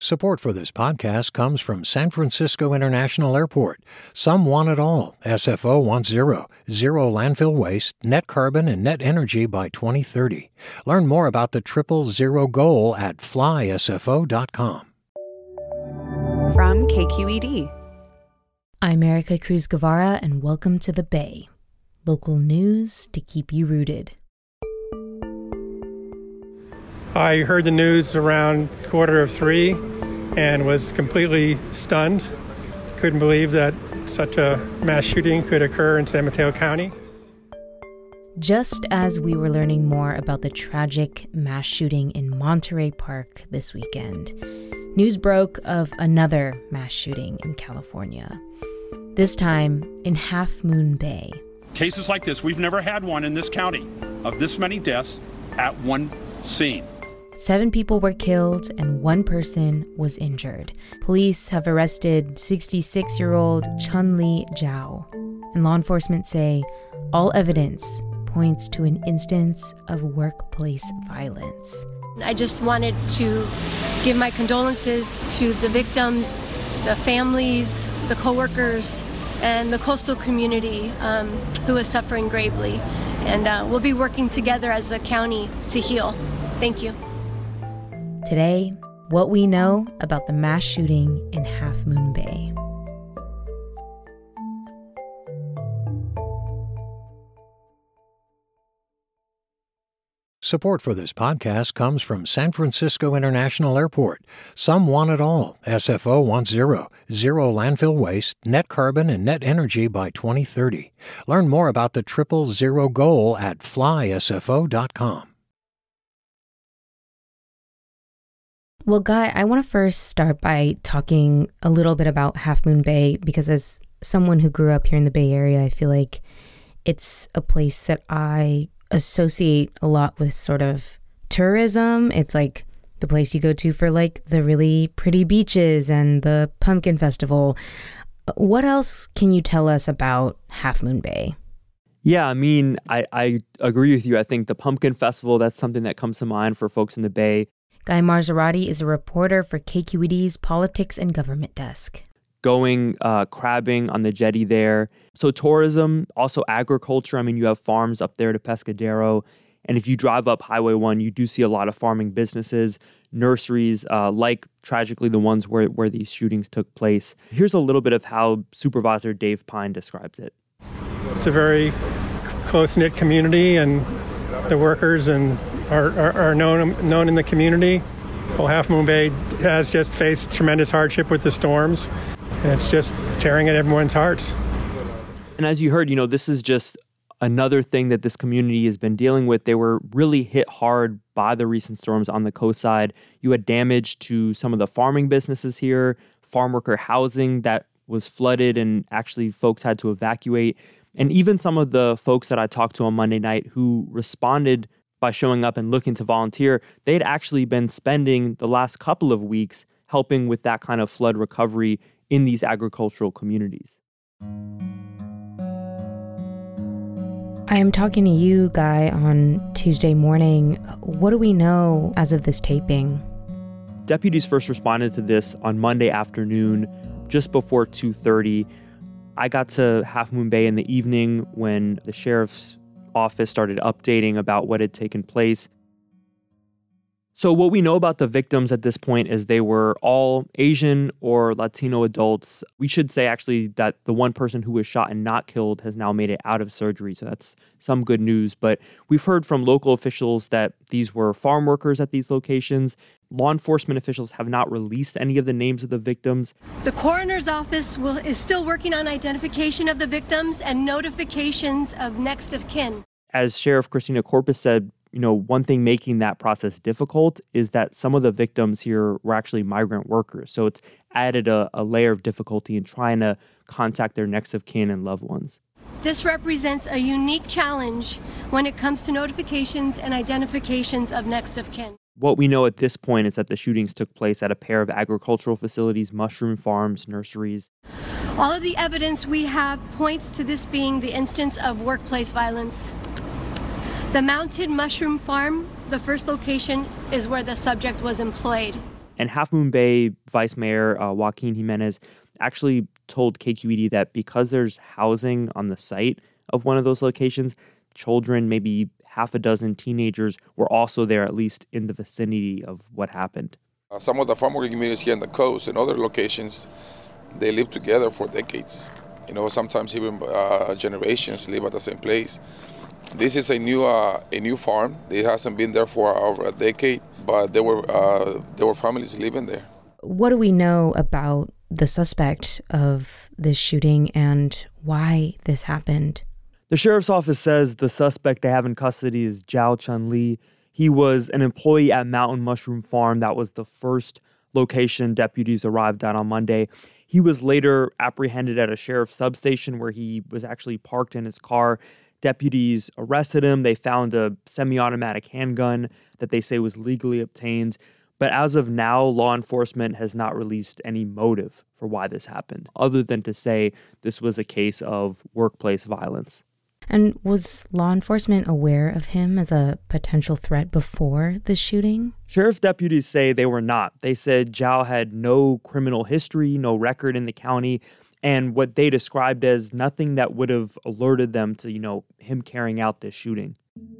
Support for this podcast comes from San Francisco International Airport. Some want it all. SFO wants zero landfill waste, net carbon, and net energy by 2030. Learn more about the 000 goal at flysfo.com. From KQED. I'm Erica Cruz Guevara, and welcome to The Bay. Local news to keep you rooted. I heard the news around 2:45 and was completely stunned. Couldn't believe that such a mass shooting could occur in San Mateo County. Just as we were learning more about the tragic mass shooting in Monterey Park this weekend, news broke of another mass shooting in California, this time in Half Moon Bay. Cases like this, we've never had one in this county of this many deaths at one scene. 7 people were killed and 1 person was injured. Police have arrested 66-year-old Chun-Li Zhao, and law enforcement say all evidence points to an instance of workplace violence. I just wanted to give my condolences to the victims, the families, the coworkers, and the coastal community who is suffering gravely. And we'll be working together as a county to heal. Thank you. Today, what we know about the mass shooting in Half Moon Bay. Support for this podcast comes from San Francisco International Airport. Some want it all. SFO wants zero landfill waste, net carbon, and net energy by 2030. Learn more about the 000 goal at flysfo.com. Well, Guy, I want to first start by talking a little bit about Half Moon Bay, because as someone who grew up here in the Bay Area, I feel like it's a place that I associate a lot with sort of tourism. It's like the place you go to for like the really pretty beaches and the pumpkin festival. What else can you tell us about Half Moon Bay? Yeah, I mean, I agree with you. I think the pumpkin festival, that's something that comes to mind for folks in the Bay. Guy Marzorati is a reporter for KQED's Politics and Government Desk. Going crabbing on the jetty there. So tourism, also agriculture. I mean, you have farms up there to Pescadero. And if you drive up Highway 1, you do see a lot of farming businesses, nurseries, like tragically the ones where these shootings took place. Here's a little bit of how Supervisor Dave Pine describes it. It's a very close-knit community, and the workers and are known in the community. Well, Half Moon Bay has just faced tremendous hardship with the storms, and it's just tearing at everyone's hearts. And as you heard, this is just another thing that this community has been dealing with. They were really hit hard by the recent storms on the coast side. You had damage to some of the farming businesses here, farm worker housing that was flooded, and actually folks had to evacuate. And even some of the folks that I talked to on Monday night who responded by showing up and looking to volunteer, they'd actually been spending the last couple of weeks helping with that kind of flood recovery in these agricultural communities. I am talking to you, Guy, on Tuesday morning. What do we know as of this taping? Deputies first responded to this on Monday afternoon, just before 2:30. I got to Half Moon Bay in the evening when the sheriff's office started updating about what had taken place. So what we know about the victims at this point is they were all Asian or Latino adults. We should say actually that the one person who was shot and not killed has now made it out of surgery. So that's some good news. But we've heard from local officials that these were farm workers at these locations. Law enforcement officials have not released any of the names of the victims. The coroner's office is still working on identification of the victims and notifications of next of kin. As Sheriff Christina Corpus said, one thing making that process difficult is that some of the victims here were actually migrant workers. So it's added a layer of difficulty in trying to contact their next of kin and loved ones. This represents a unique challenge when it comes to notifications and identifications of next of kin. What we know at this point is that the shootings took place at a pair of agricultural facilities, mushroom farms, nurseries. All of the evidence we have points to this being the instance of workplace violence. The Mounted Mushroom Farm, the first location, is where the subject was employed. And Half Moon Bay Vice Mayor Joaquin Jimenez actually told KQED that because there's housing on the site of one of those locations, children, maybe half a dozen teenagers, were also there, at least in the vicinity of what happened. Some of the farm working communities here on the coast and other locations, they live together for decades. Sometimes even generations live at the same place. This is a new farm. It hasn't been there for over a decade, but there were families living there. What do we know about the suspect of this shooting and why this happened? The sheriff's office says the suspect they have in custody is Zhao Chun-Li. He was an employee at Mountain Mushroom Farm. That was the first location deputies arrived at on Monday. He was later apprehended at a sheriff's substation where he was actually parked in his car. Deputies arrested him. They found a semi-automatic handgun that they say was legally obtained. But as of now, law enforcement has not released any motive for why this happened, other than to say this was a case of workplace violence. And was law enforcement aware of him as a potential threat before the shooting? Sheriff deputies say they were not. They said Zhao had no criminal history, no record in the county, and what they described as nothing that would have alerted them to, him carrying out this shooting.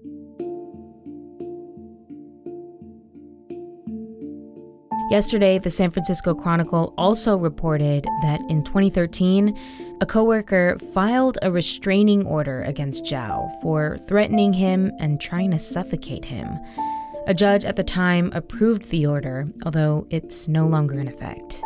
Yesterday, the San Francisco Chronicle also reported that in 2013, a coworker filed a restraining order against Zhao for threatening him and trying to suffocate him. A judge at the time approved the order, although it's no longer in effect.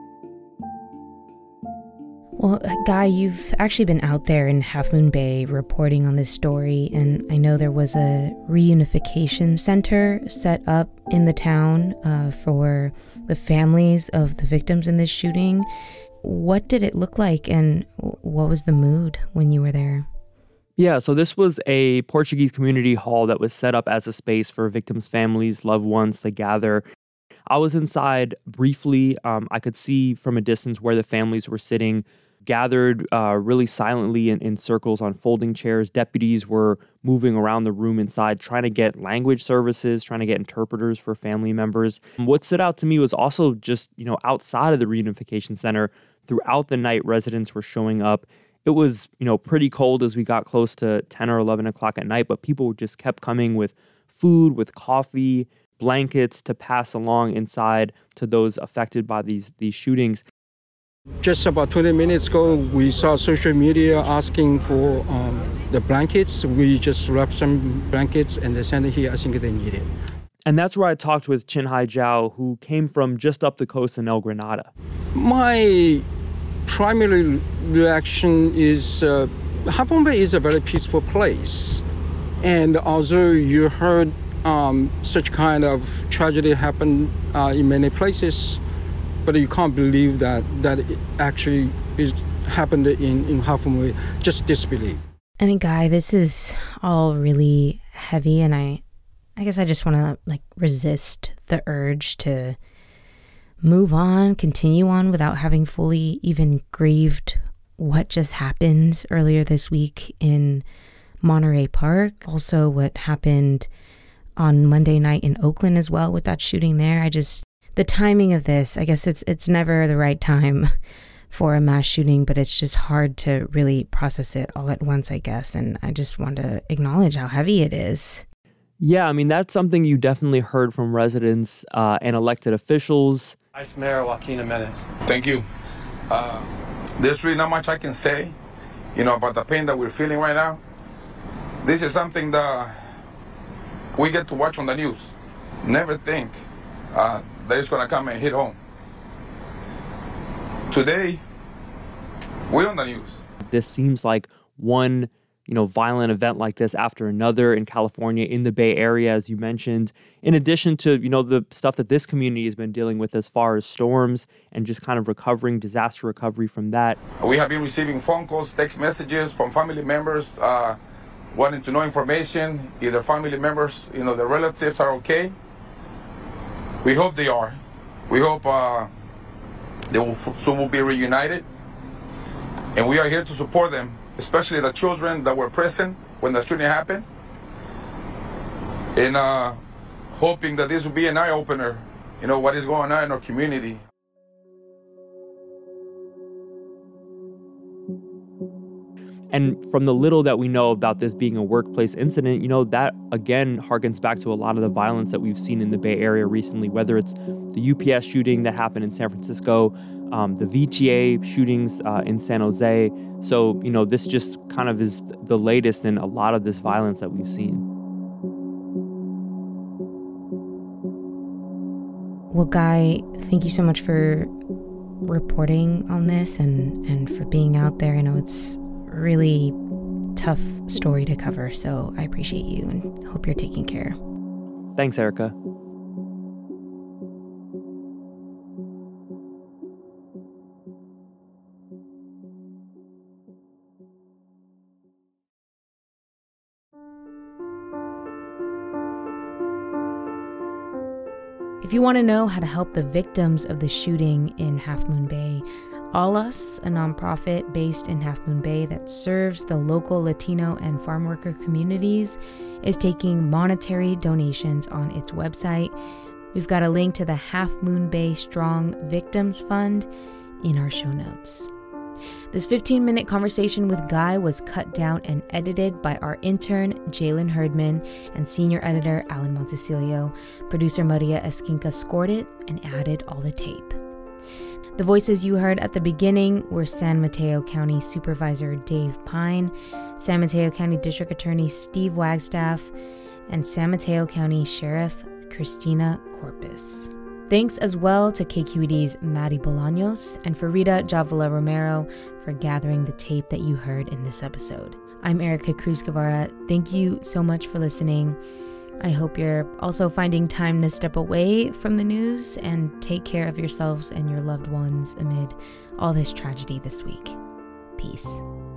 Well, Guy, you've actually been out there in Half Moon Bay reporting on this story, and I know there was a reunification center set up in the town for the families of the victims in this shooting. What did it look like, and what was the mood when you were there? Yeah, so this was a Portuguese community hall that was set up as a space for victims' families, loved ones to gather. I was inside briefly. I could see from a distance where the families were sitting, gathered really silently in circles on folding chairs. Deputies were moving around the room inside, trying to get language services, trying to get interpreters for family members. What stood out to me was also just, outside of the reunification center, throughout the night, residents were showing up. It was, pretty cold as we got close to 10 or 11 o'clock at night, but people just kept coming with food, with coffee, blankets to pass along inside to those affected by these shootings. Just about 20 minutes ago, we saw social media asking for the blankets. We just wrapped some blankets and they sent it here. I think they need it. And that's where I talked with Chinhai Zhao, who came from just up the coast in El Granada. My primary reaction is Half Moon Bay is a very peaceful place. And although you heard such kind of tragedy happen in many places, but you can't believe that it actually is happened in Half Moon Bay. Just disbelief. I mean, Guy, this is all really heavy, and I guess I just want to resist the urge to move on, continue on without having fully even grieved what just happened earlier this week in Monterey Park. Also, what happened on Monday night in Oakland as well with that shooting there. The timing of this, I guess it's never the right time for a mass shooting, but it's just hard to really process it all at once, I guess. And I just want to acknowledge how heavy it is. Yeah, I mean, that's something you definitely heard from residents and elected officials. Vice Mayor Joaquin Jimenez. Thank you. There's really not much I can say, about the pain that we're feeling right now. This is something that we get to watch on the news. Never think that it's going to come and hit home. Today, we're on the news. This seems like one, violent event like this after another in California, in the Bay Area, as you mentioned, in addition to, the stuff that this community has been dealing with as far as storms and just kind of disaster recovery from that. We have been receiving phone calls, text messages from family members wanting to know information, either family members, their relatives are okay. We hope they are. We hope they will soon be reunited. And we are here to support them, especially the children that were present when the shooting happened. And hoping that this will be an eye-opener what is going on in our community. And from the little that we know about this being a workplace incident, that again harkens back to a lot of the violence that we've seen in the Bay Area recently, whether it's the UPS shooting that happened in San Francisco, the VTA shootings in San Jose. So, this just kind of is the latest in a lot of this violence that we've seen. Well, Guy, thank you so much for reporting on this and for being out there. I know it's really tough story to cover, so I appreciate you and hope you're taking care. Thanks, Erica. If you want to know how to help the victims of the shooting in Half Moon Bay, All Us, a nonprofit based in Half Moon Bay that serves the local Latino and farm worker communities, is taking monetary donations on its website. We've got a link to the Half Moon Bay Strong Victims Fund in our show notes. This 15-minute conversation with Guy was cut down and edited by our intern, Jalen Herdman, and senior editor, Alan Montecillo. Producer Maria Esquinca scored it and added all the tape. The voices you heard at the beginning were San Mateo County Supervisor Dave Pine, San Mateo County District Attorney Steve Wagstaff, and San Mateo County Sheriff Christina Corpus. Thanks as well to KQED's Maddie Bolaños and Farida Javala Romero for gathering the tape that you heard in this episode. I'm Erica Cruz Guevara. Thank you so much for listening. I hope you're also finding time to step away from the news and take care of yourselves and your loved ones amid all this tragedy this week. Peace.